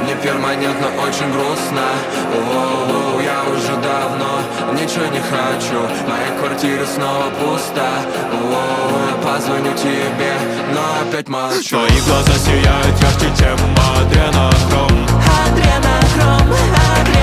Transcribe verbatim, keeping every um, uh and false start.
мне перманентно очень грустно. Воу-воу, я уже давно ничего не хочу, моя квартира снова пуста. Воу, я позвоню тебе, но опять молчу. Твои глаза сияют ярче, чем адренохром. Адренохром, адренохром.